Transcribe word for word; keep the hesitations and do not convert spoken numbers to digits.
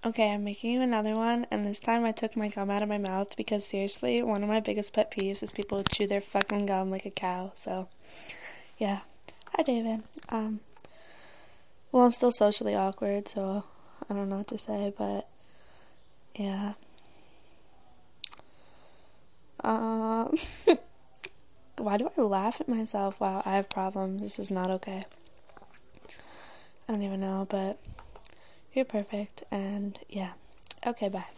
Okay, I'm making you another one, and this time I took my gum out of my mouth because seriously, one of my biggest pet peeves is people who chew their fucking gum like a cow. So, yeah. Hi, David. Um, well, I'm still socially awkward, so I don't know what to say, but yeah. Um, why do I laugh at myself? Wow, I have problems. This is not okay. I don't even know, but you're perfect, and yeah. Okay, bye.